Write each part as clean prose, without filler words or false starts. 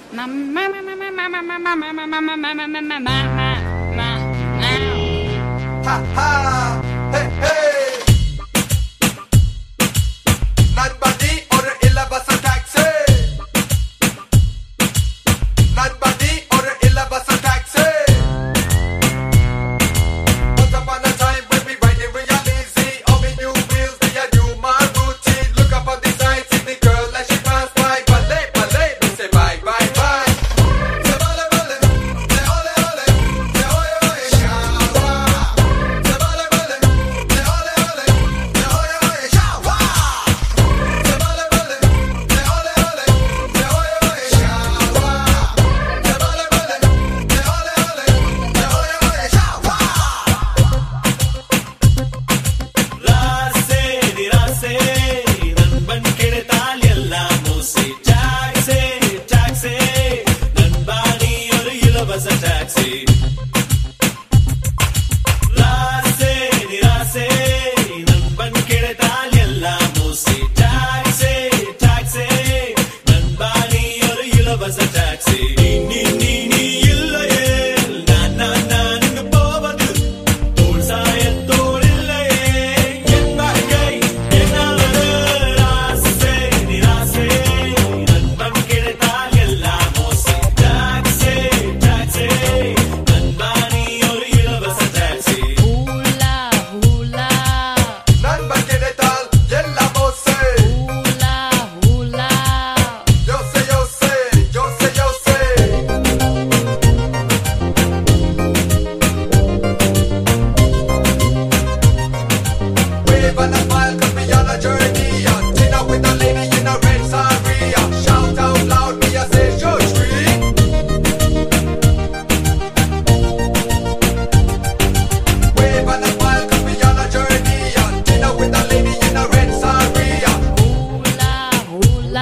Ha ha, hey hey. Nobody order illa bus or taxi. Nobody order illa bus or taxi. Once upon a time when we riding real easy, all me new wheels they a do my routine. Look up on the side, see the girl as she pass by. Ballet, ballet, we say bye bye bye. Say bale bale, say ole ole, say oye oye shawa. Say bale bale, say ole ole, say oye oye shawa. Say bale bale, say ole ole, say oye oye shawa. Say bale bale, say ole ole, say oye oye shawa. ராசே நிராசே நண்பன் கிடைத்தால் எல்லாம் ஓசை டாக்ஸே டாக்ஸே நண்பா நீ ஒரு இலவச taxi ராசே நிராசே நண்பன் கிடைத்தால் எல்லாம் ஓசை டாக்ஸே டாக்ஸே நண்பா நீ ஒரு இலவச டாக்ஸி நீ நீ நீ இல்லையே நான் இங்கு போவது தோள் சாயத்தோள் இல்லையே என் வாழ்க்கை என்னாவது ராசே நிராசே நண்பன் கிடைத்தால் எல்லாம் ஓசை டாக்ஸே டாக்ஸே நண்பா நீ ஒரு இலவச டாக்ஸி Hula, hula, நண்பன் கிடைத்தால் எல்லாம் ஓசை. hula, hula. யோசை யோசை, யோசை யோசை. Wave and a smile 'cause we on a journey. Dinner with a lady in a red saria. Shout out loud, me a say Church Street. Wave and a smile 'cause we on a journey. Dinner with a lady in a red saria. Hula, hula.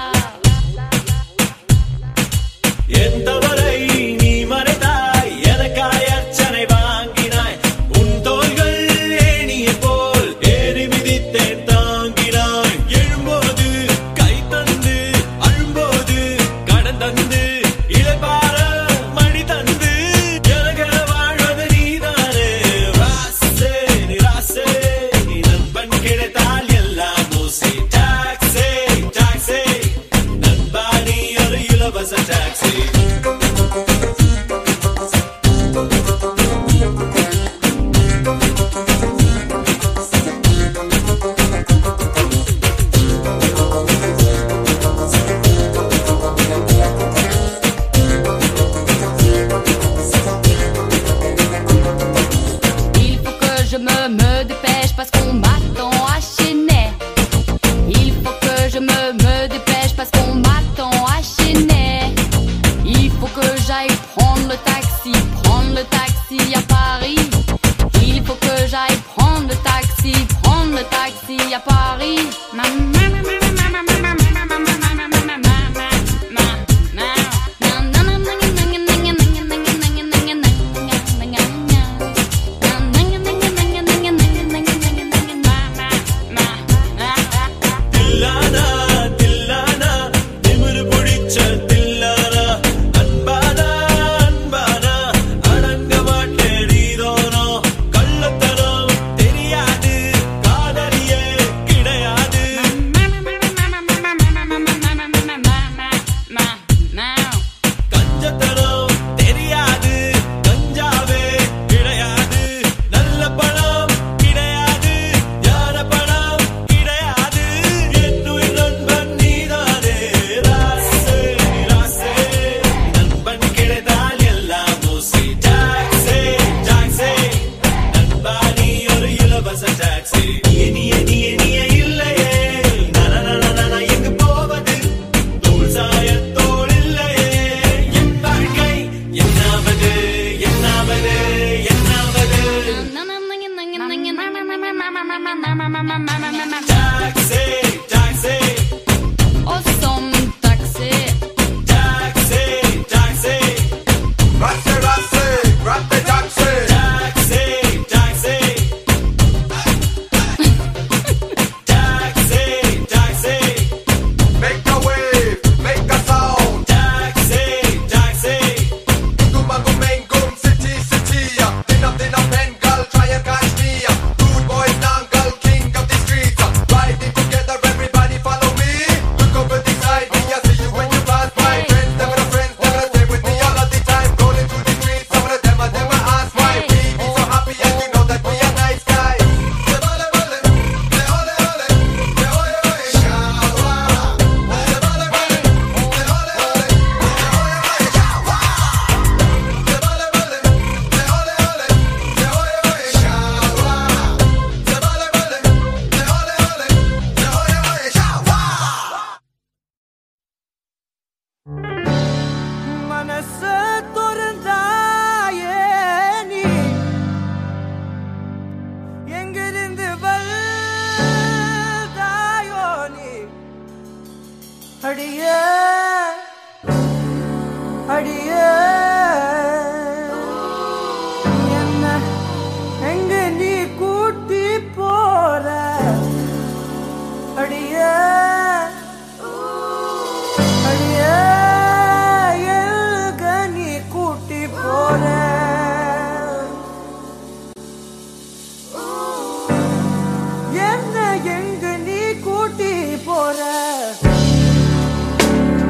என் தவறை நீ மறைத்தாய் எனக்காய் அர்ச்சனை வாங்கினாய் உன் தோள்கள் ஏணியை போல் ஏறி மிதித்தேன் தாங்கினாய் எழும்போது கை தந்து அழும்போது கடன் தந்து இளைப்பாற மணி தந்து எனக்கென வாழ்வது நீதானே ராசே நிராசே நண்பன் கிடைத்தால் எல்லாம் ஓசை டாக்ஸே டாக்ஸே நண்பா நீ ஒரு இலவச taxi Il faut que je me dépêche parce qu'on m'attend à Chennai. Il faut que je me dépêche parce qu'on m'attend à Chennai. அடியே அடியே என்ன எங்க நீ கூட்டி போற அடியே அடியே எங்க நீ கூட்டி போற என்ன எங்க நீ கூட்டி போற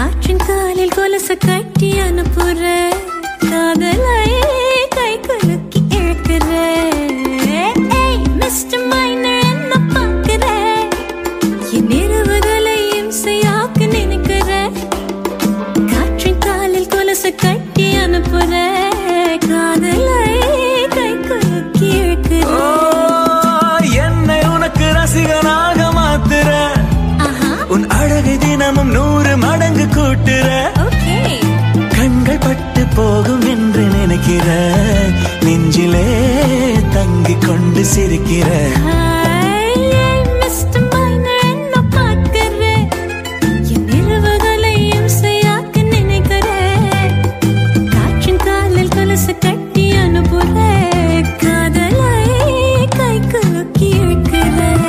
காற்றின் காலில் கொலுசு கட்டி அனுப்புற காதலை கை குலுக்கி இழுக்கிற மிஸ்டர் மைனர் என்ன பார்க்கிற என் இரவுகளை இம்சையாக்க நினைக்கிற காற்றின் காலில் கொலுசு கட்டி அனுப்புற காதலை கை குலுக்கி இழுக்கிற என்னை உனக்கு ரசிகனாக மாத்துற உன் அழகை தினமும் 100 மடங்கு கூட்டுற கண்கள் பட்டு போகும் என்று நினைக்கிற நெஞ்சிலே தங்கிக் கொண்டு சிரிக்கிற மிஸ்டர் மைனர் என்ன பார்க்கிற என் இரவுகளை இம்சையாக்க நினைக்கிற காற்றின் காலில் கொலுசு கட்டி அனுப்புற காதலை கை குலுக்கி இழுக்கிற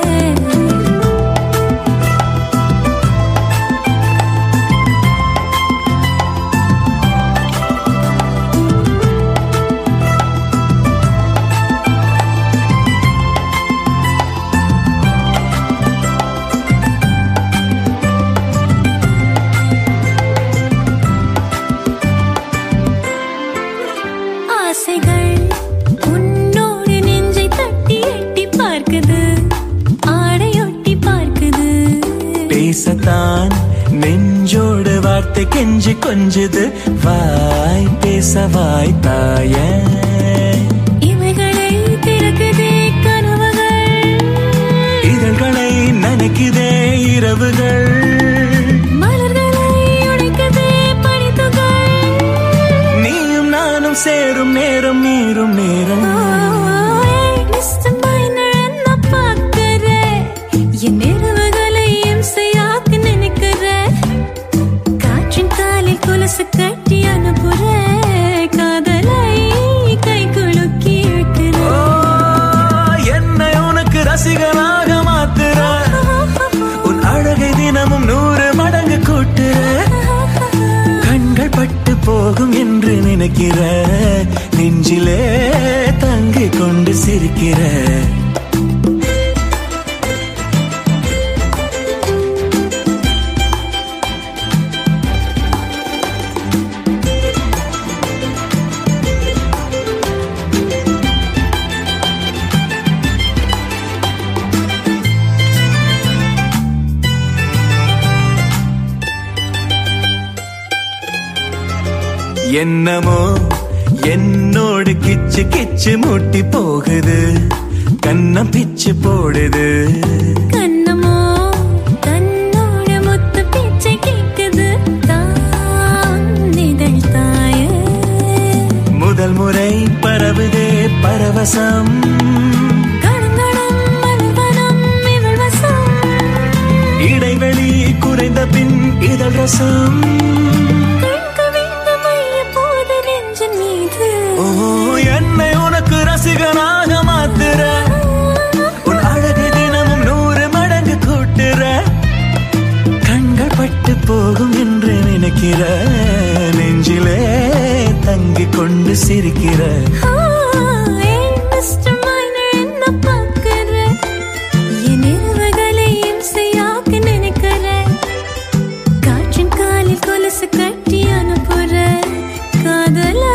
ஆசைகள் உன்னோடு நெஞ்சை தட்டி எட்டி பார்க்குது ஆடையொட்டி பார்க்குது பேசத்தான் நெஞ்சோடு வார்த்தை கெஞ்சி கொஞ்சுது வாய் பேச வாய் தாய இவைகளை திறக்குதே கனவுகள் இதழ்களை நனைக்குதே இரவுகள் மலர்களை உடைக்குதே பனித்துகள் நீயும் நானும் சேரும் நேரம் மீறும் நேரம் மிஸ்டர் மைனர் என்ன பார்க்கிற என் இரவுகளை இம்சையாக்க நினைக்கிற காற்றின் காலில் கொலுசு கட்டி அனுப்புற காதலை கை குலுக்கி இழுக்கிற என்னை உனக்கு ரசிகனாக மாத்துற உன் அழகை தினமும் 100 மடங்கு கூட்டுற கண்கள் பட்டு போகும் என்று நினைக்கிற நெஞ்சிலே தங்கிக் கொண்டு சிரிக்கிற என்னமோ என்னோடு கிச்சு கிச்சு மூட்டி போகுது கண்ணம் பிச்சு போடுது கண்ணமோ தன்னோட முத்து பேச்சை கேட்குது தான் இதழ் தாய முதல் முறை பரவுதே பரவசம் கணங்கணம் மலர்வனம் இவள் வசம் இடைவெளி குறைந்த பின் இதழ் ரசம் என்னை உனக்கு ரசிகனாக மாத்துற உன் அழகை தினமும் 100 மடங்கு கூட்டுற கண்கள் பட்டு போகும் என்று நினைக்கிற நெஞ்சிலே தங்கிக் கொண்டு சிரிக்கிற மிஸ்டர் மைனர் என்ன பார்க்கிற என் இரவுகளை இம்சையாக்க நினைக்கிற காற்றின் காலில் கொலுசு கட்டி அனுப்புற காதலை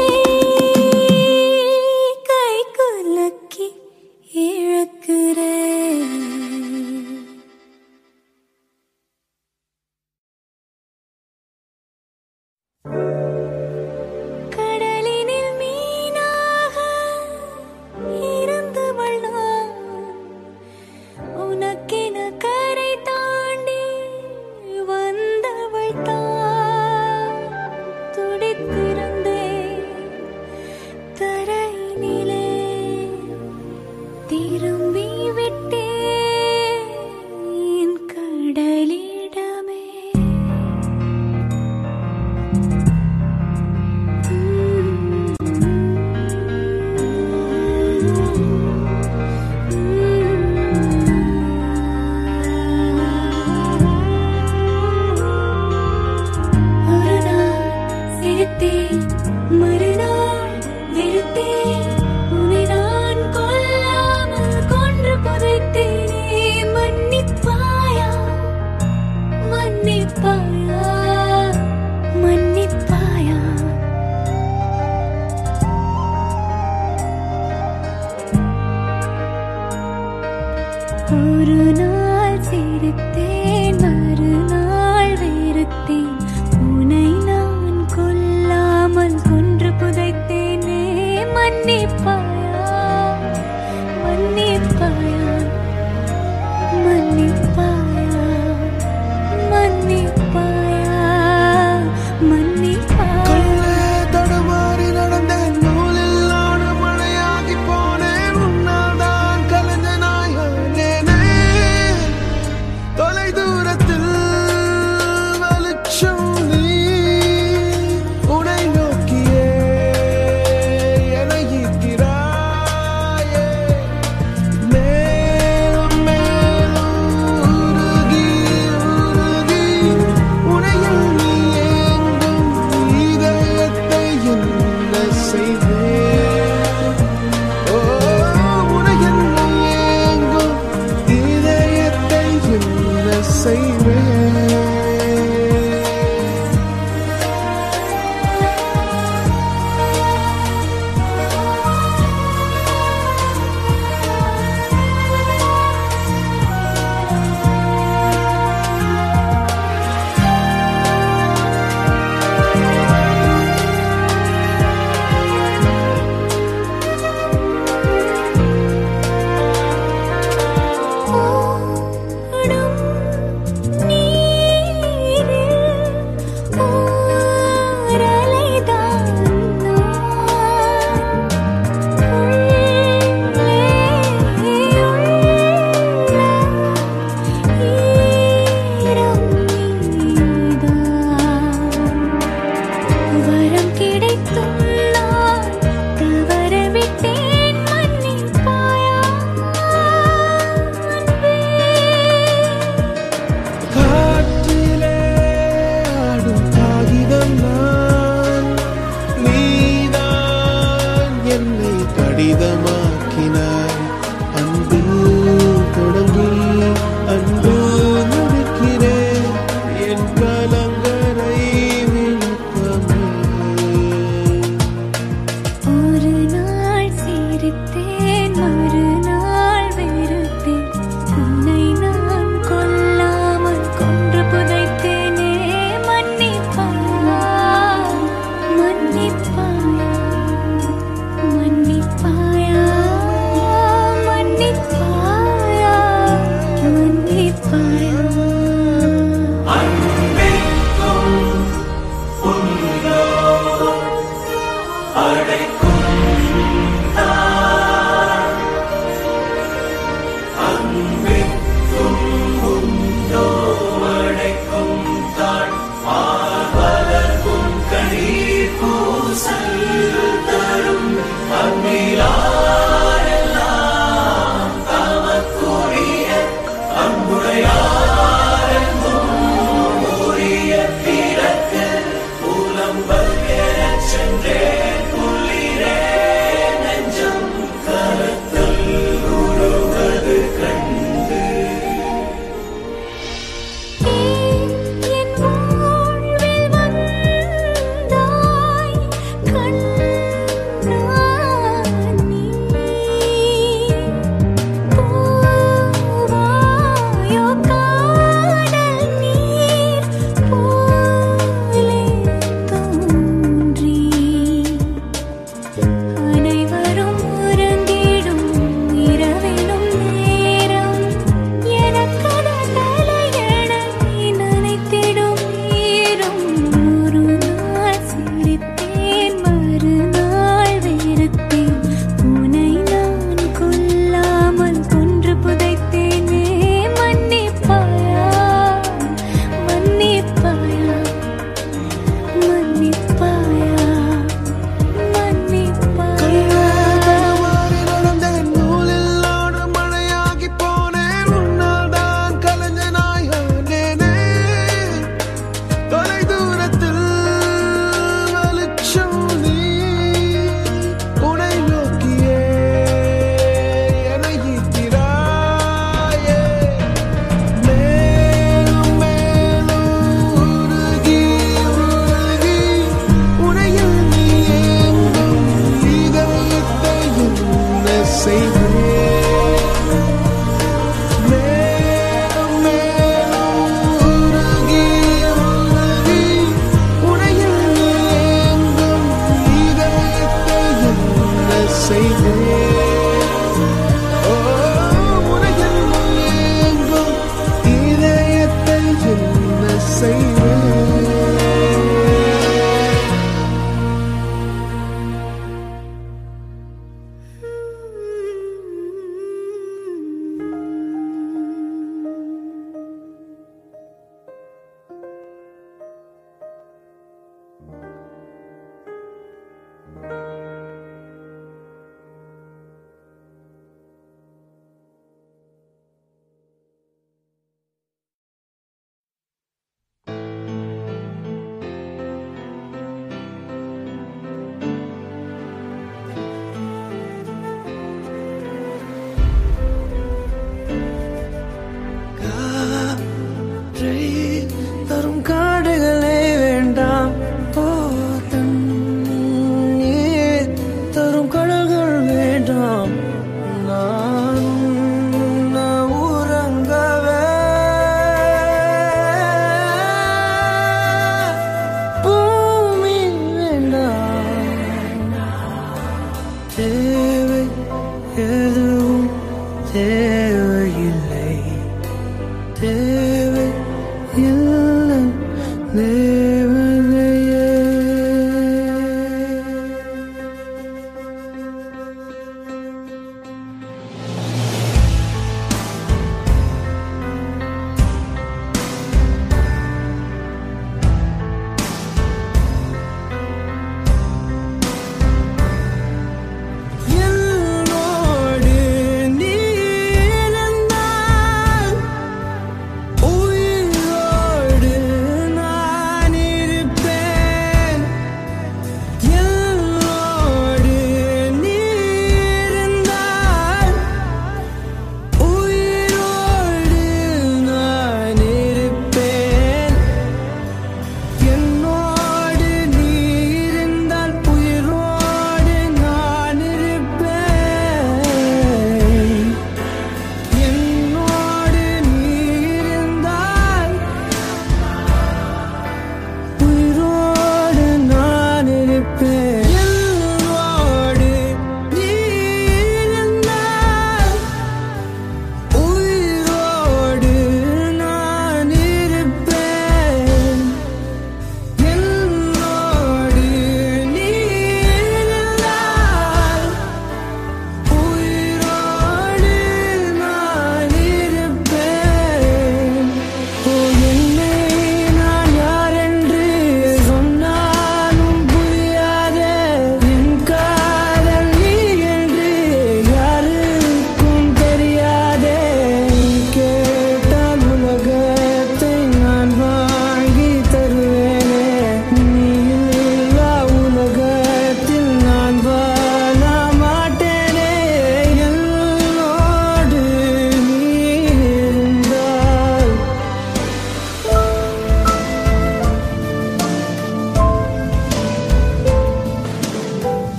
கை குலுக்கி இழுக்கிற கடலினில் மீனாக இருந்தவள் நான் உனக்கென கரை தாண்டி வந்தவள் தான் துடித்திருந்தே தரையினிலே திரும்பி விட்டேன் என் கடலிடமே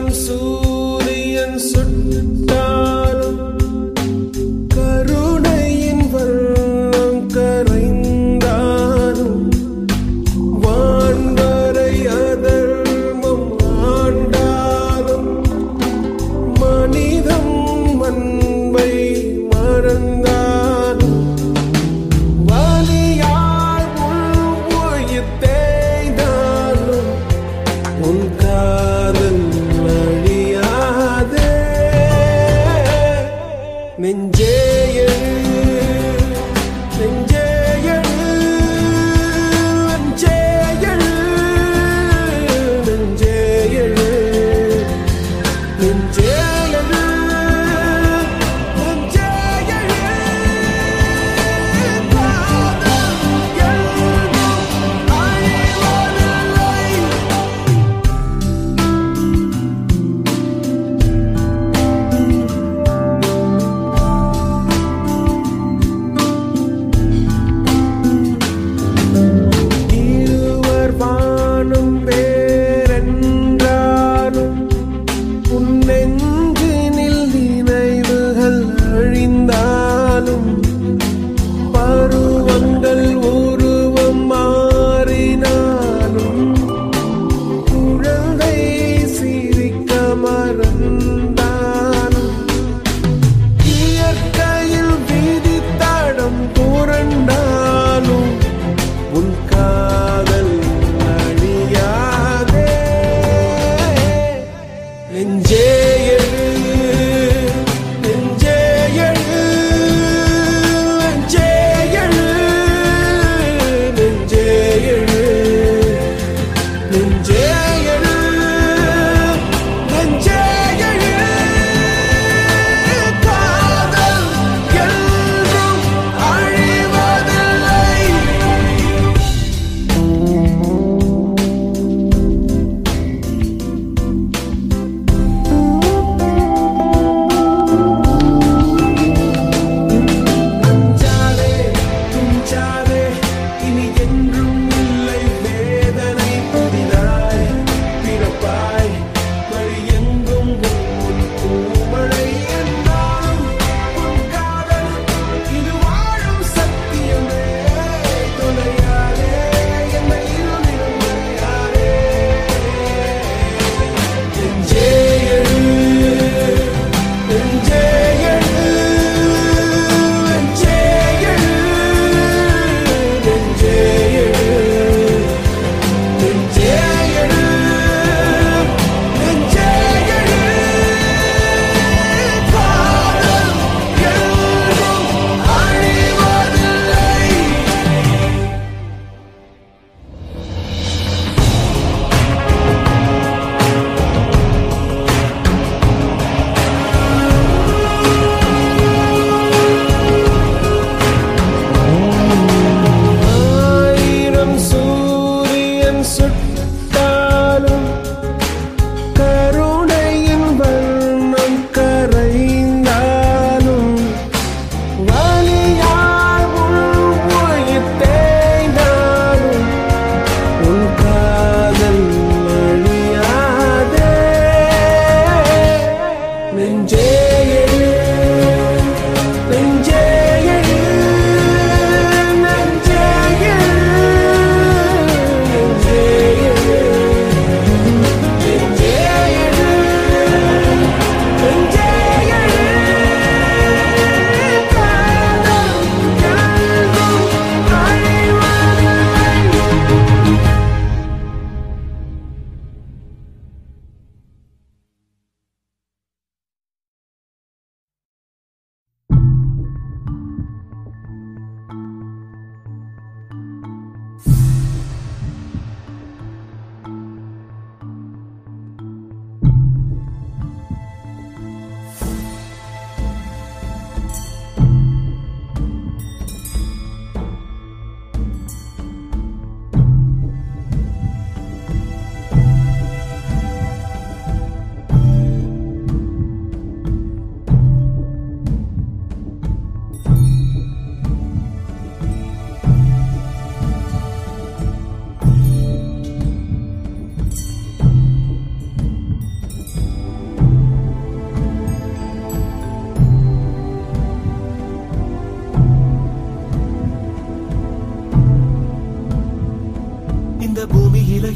சூரியன் சுட்டாலும் கருணையின் வண்ணம் கரைந்தாலும் வான்வரை அதர்மம் ஆண்டாலும் மனிதம் அன்பை மறந்தாலும் வலியால் உயிர் தேய்ந்தாலும் உன் காதல் அழியா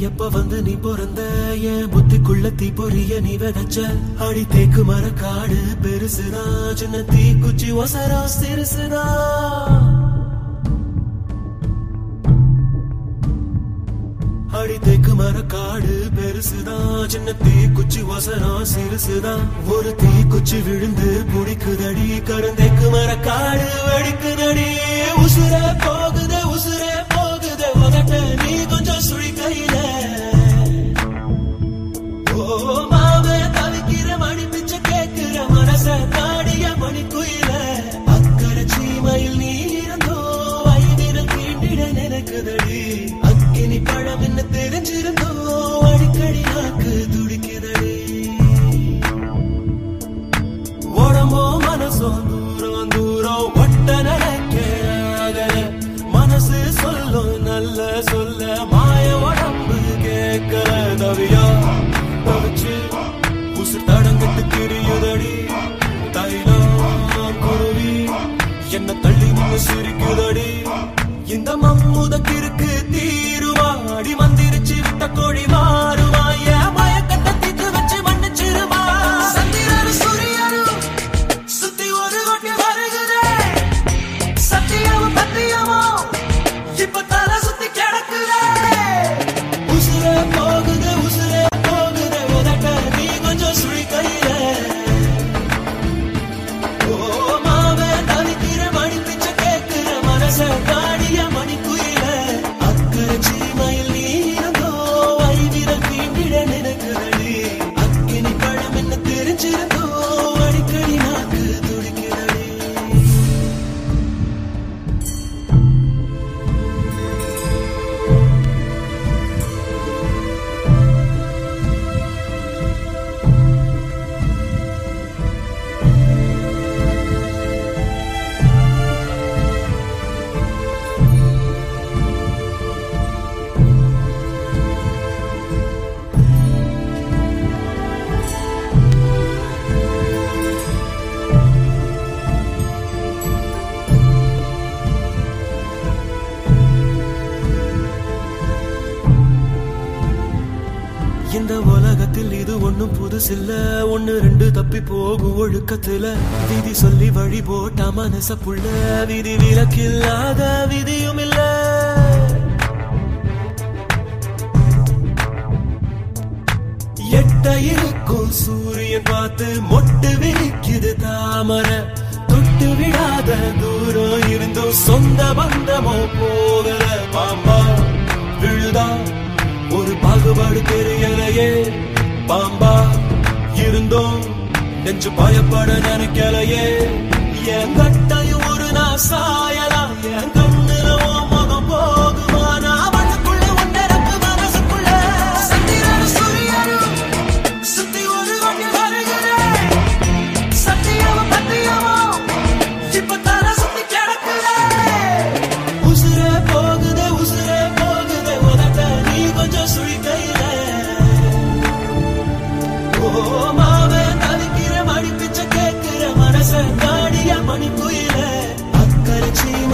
எப்ப வந்து நீ பிறந்த என் புத்திக்குள்ள தீ பொரிய நீ விதைச்ச அடி தேக்கு மர காடு பெருசுதா சின்ன தீ குச்சி ஒசரா சிறுசுதா அடி தேக்கு மர காடு பெருசுதா சின்ன தீ குச்சி ஒசரா சிறுசுதா ஒரு தீ குச்சி விழுந்து புடிக்குதடி கருந்தேக்கு மர காடு வெடிக்குதடி உசுரே போகுதே உதட்ட நீ கொஞ்சம் சுழி கையில ஓ மாவே தவிக்கிற மணி பிச்சை கேட்கிற மனச தாடிய மணி குயில அக்கறை சீமையில் நீ இருந்தோ ஐதினம் தீண்டிட நினைக்குதடி அக்கினி பழம் என்ன தெரிஞ்சிருந்தோ அடிக்கடி நாக்கு துடிக்குதடி உடம்போ மனசோ தூரம் தூரம் ஒட்ட நினைக்கிற மனசு சொல்லும் நல்ல சொல்ல மாய உடம்பு கேட்கல தவியா தவிச்சு உசு தடங்கிட்டு திரியுதடி தைலம் குருவி என்ன தள்ளி நின்று சிரிக்குதடி இந்த மம்முதக்கிருக்கு தீருவா அடி மந்திரிச்சு விட்ட கோழி மாறுவா ஏன் மயக்கத்தை தீத்து வச்சு மன்னிச்சிருவா சந்திரனு சூரியனும் சுத்தி ஒரு கொட்டி வருகுதே சத்தியமும் பத்தியமும் இப்ப தலை சுத்தி கிடக்குதே உசுரே போகுது உதட்ட நீ கொஞ்சம் சுழி கையில ஓ மாவே தவிக்கிற மணி பிச்சை கேட்கிற மனச தாடிய மணி குயில அக்கறை சீமையில் நீ இருந்தோ ஐவிரல் தீண்டிட நினைக்குதடி அக்கினி பழம் என்ன தெரிஞ்சிருந்தோ அடிக்கடி நாக்கு துடிக்குதடி இந்த உலகத்தில் இது ஒண்ணும் புதுசில்ல ஒண்ணு ரெண்டு தப்பி போகும் ஒழுக்கத்துல விதி சொல்லி வழி போட்ட மனச புள்ள விதி விலக்கில்லாத விதியும் இல்ல எட்ட இருக்கும் சூரியன் பார்த்து மொட்டு விரிக்குது தாமரை தொட்டு விடாத தூரம் இருந்தும் சொந்த பந்தமோ போகல பாம்பா விழுதா ஒரு பாகுபாடு தெரியலையே பாம்பா இருந்தோம் நெஞ்சு பயப்பட நினைக்கலையே என் கட்டையும் ஒரு நான் சாயலாம் என் கண்ணுல முகம் போகுமா நான் மனக்குள்ள ஒன்னரப்பு மனசுக்குள்ள சந்திரனு சூரியனும் சுத்தி ஒரு கொட்டி வருகிறே சத்தியமும் பத்தியமும் இப்ப தலை சுத்தி கிடக்குதே உசுரே போகுதே உதட்ட நீ கொஞ்சம் சுழி கையில ஓ மாவே தவிக்கிற மணி பிச்சை கேட்கிற மனச தாடிய மணி குயில அக்கறை சீமை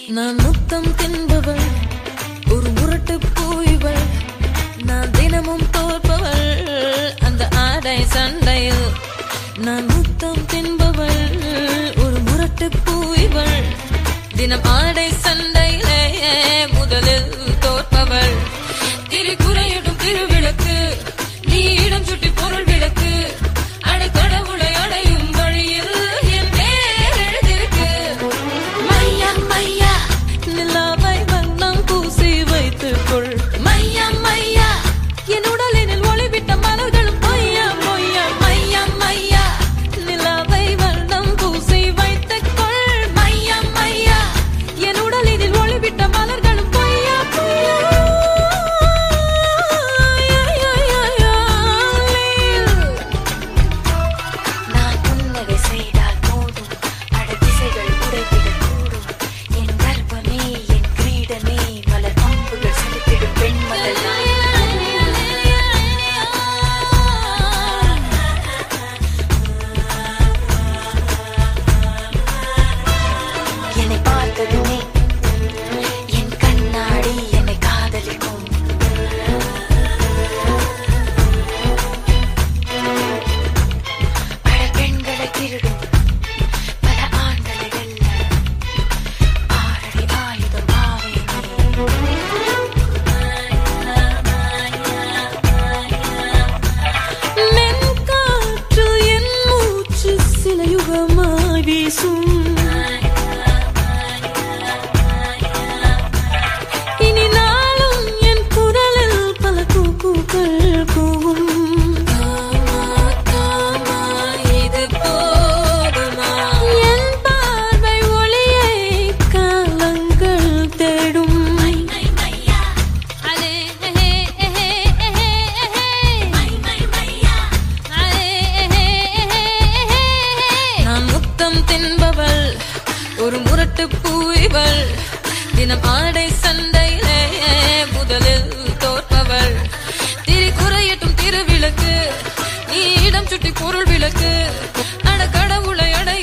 நான் முத்தம் தின்பவள், ஒரு முரட்டு பூய்வள், நான் தினமும் தோற்பவள் அந்த ஆடை சண்டையில். நான் முத்தம் தின்பவள், ஒரு முரட்டு பூய்வள், தினம் ஆடை சண்டையிலே முதலில் தோற்பவள். திரிகுறையிடும் திருவிளக்கு, நீ இடம் சுட்டி பொருள் விளக்கு, அடைக்கடவுளை அடையும் வழியில் என் பேர் எழுதிருக்கு. மையா மையா நிலாவை வண்ணம் பூசி வைத்துக்கொள். மையா மையா என் உடலினில் ஒளிவிட்ட மலர்களும் பொய்யா பொய்யா. மையா மையா நிலாவை வண்ணம் பூசி வைத்துக்கொள். மையா மையா என் உடலினில் ஒளிவிட்ட மலர்களும் பொய்யா பொய்யா. நான் புன்னகை செய்தால் போதும், அடதிசைகள் உடைத்திடக்கூடும். என் கர்ப்பமே என் கிரீடமே, மலர் அம்புகள் செலுத்திடும் பெண்மகள். என்னை பார்த்ததுமே என் கண்ணாடி என்னை காதலிக்கும். பல பெண்களை திருடும், பல ஆண்களை வெல்ல, ஆறடி ஆயுதம் மென்காற்று என் மூச்சு சில யுகமாய் வீசும். இனி நாளும் என் குரலில் பல கூக்குகள் கூவும். காமா காமா இது போதுமா? என் பார்வை ஒளியை காலங்கள் தேடும். நான் முத்தம் தின்பவள், ஒரு முரட்டு பூய்வள், தினம் ஆடை சண்டையிலே முதலில் தோற்பவள். திரிகுறையட்டும் திருவிளக்கு, நீ இடம் சுட்டி பொருள் விளக்கு, அட கடவுளை அடை